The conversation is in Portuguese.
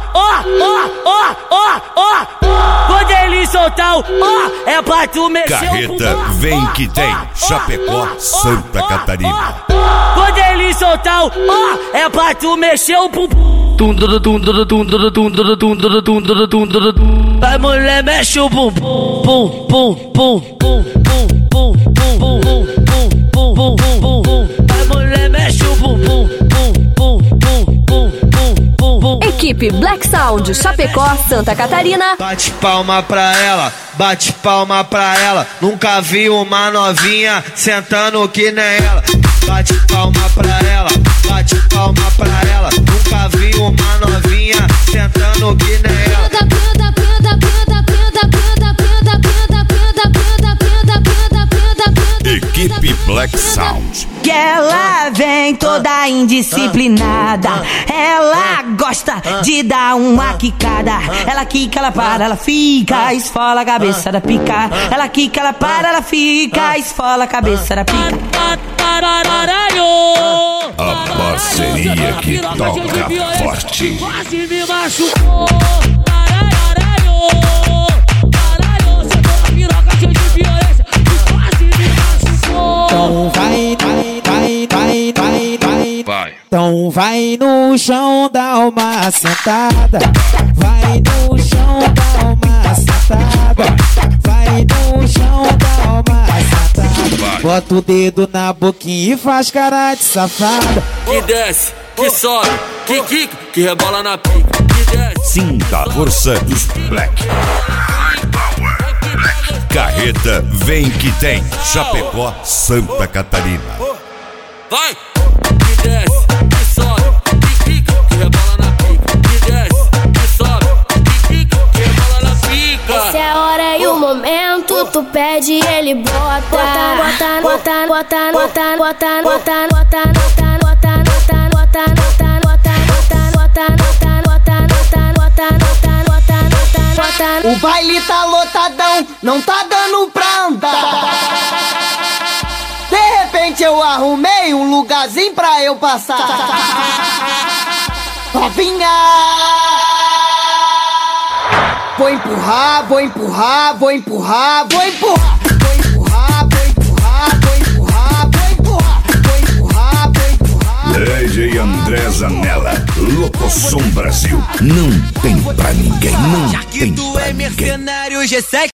Quando ele soltar o é pra tu mexer o Carreta vem que tem, Chapecó, Santa Catarina. Quando ele soltar o é pra tu mexer o bumbum. Vai mulher, mexe o bumbum, bum, bum, bum, bum, bum, bum, bum, bum, bum, bum. Vai mulher, mexe o bumbum, bum, bum, bum, bum, bum, bum. Equipe Black Sound, Chapecó, Santa Catarina. Bate palma pra ela, bate palma pra ela. Nunca vi uma novinha sentando que nem ela. Bate palma pra ela, bate palma pra ela. Nunca vi uma novinha sentando que nem ela. Equipe Black Sound. Que ela vem toda indisciplinada. Ela gosta de dar uma quicada. Ela quica, ela para, ela fica, esfola a cabeça da pica. Ela quica, ela para, ela fica, esfola a cabeça da pica. A parceria que toca forte. Quase me machucou. Então vai. Então vai no chão dar uma sentada. Vai no chão dar uma sentada. Vai no chão dar uma sentada. Bota o dedo na boquinha e faz cara de safada. Que desce, que sobe, que quica, que rebola na pica. Que desce. Sinta a força dos Black. Carreta vem que tem, Chapecó, Santa Catarina. Vai! Que desce, que sobe, que quica, que rebola na pica. Que desce, que sobe, que quica, que rebola na pica. Essa é a hora e o momento, tu pede e ele bota. Bota, bota, bota, bota, bota, bota, bota, bota, bota, o baile tá lotadão, não tá dando pra andar. De repente eu arrumei um lugarzinho pra eu passar. Novinha, vou empurrar, vou empurrar, vou empurrar, vou empurrar. Vou empurrar, vou empurrar, vou empurrar, vou empurrar, vou empurrar, vou empurrar. DJ André Zanella, Locosom Brasil. Não tem pra ninguém, não tem pra ninguém. Mercenário G7.